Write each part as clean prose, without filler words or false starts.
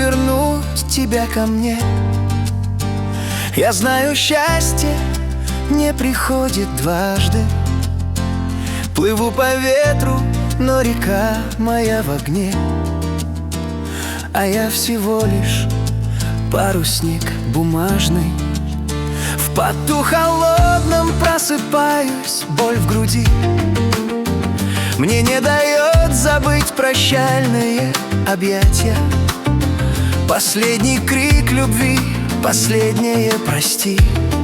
вернуть тебя ко мне. Я знаю, счастье не приходит дважды. Плыву по ветру, но река моя в огне, а я всего лишь парусник бумажный. В поту холодном просыпаюсь, боль в груди мне не дает забыть прощальные объятия. Последний крик любви, последнее прости.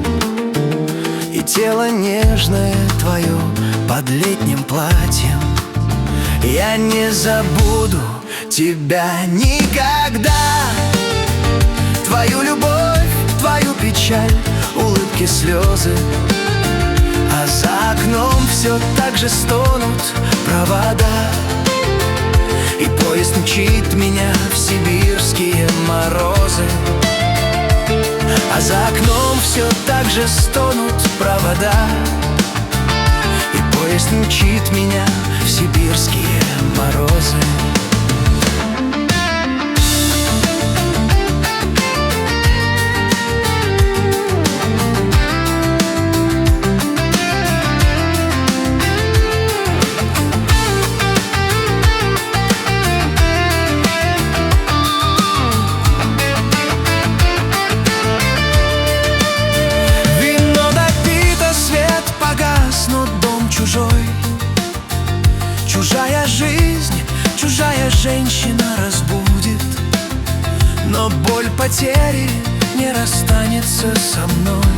И тело нежное твое под летним платьем. Я не забуду тебя никогда. Твою любовь, твою печаль, улыбки, слезы. А за окном все так же стонут провода. И поезд мчит меня в сибирские морозы. А за окном все так же стонут провода. И поезд мчит меня в сибирские морозы. Чужая жизнь, чужая женщина разбудит, но боль потери не расстанется со мной,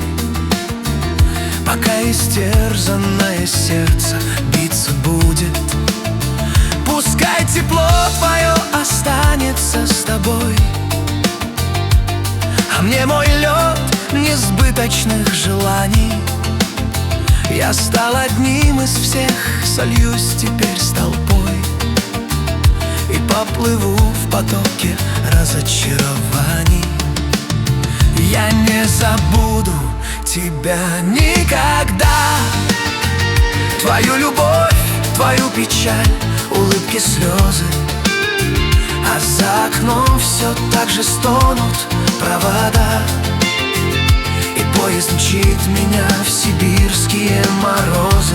пока истерзанное сердце биться будет. Пускай тепло твое останется с тобой, а мне мой лед несбыточных желаний. Я стал одним из всех, сольюсь теперь с толпой и поплыву в потоке разочарований. Я не забуду тебя никогда. Твою любовь, твою печаль, улыбки, слезы. А за окном все так же стонут провода. И поезд мчит меня в сибирские морозы.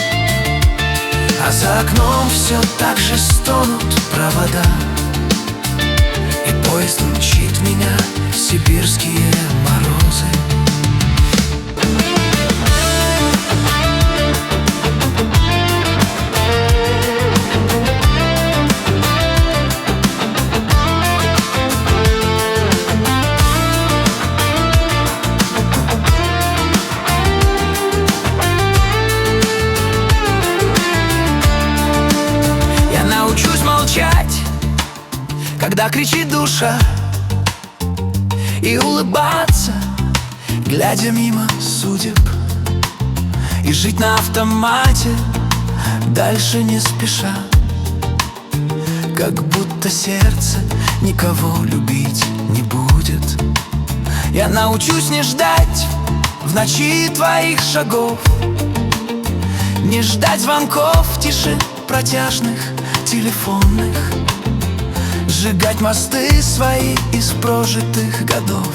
А за окном все так же стонут провода. И поезд мчит меня в сибирские морозы. Когда кричит душа, и улыбаться, глядя мимо судеб, и жить на автомате, дальше не спеша, как будто сердце никого любить не будет. Я научусь не ждать в ночи твоих шагов, не ждать звонков в тиши протяжных телефонных, сжигать мосты свои из прожитых годов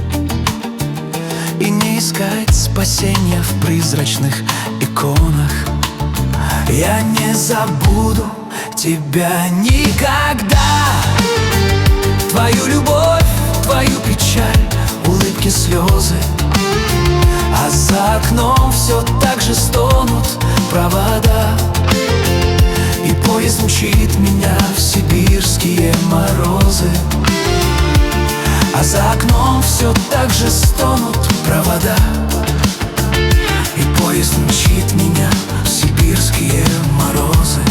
и не искать спасения в призрачных иконах. Я не забуду тебя никогда. Твою любовь, твою печаль, улыбки, слезы. А за окном все так же стонут провода. И поезд мчит меня в сибирские морозы. А за окном все так же стонут провода. И поезд мчит меня в сибирские морозы.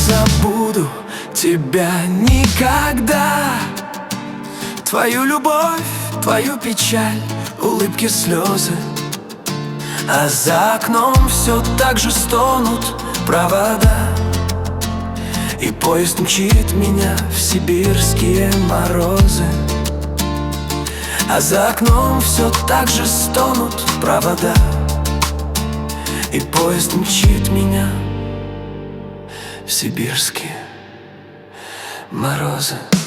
забуду тебя никогда. Твою любовь, твою печаль, улыбки, слезы. А за окном все так же стонут провода, и поезд мчит меня в сибирские морозы. А за окном все так же стонут провода, и поезд мчит меня в сибирские морозы.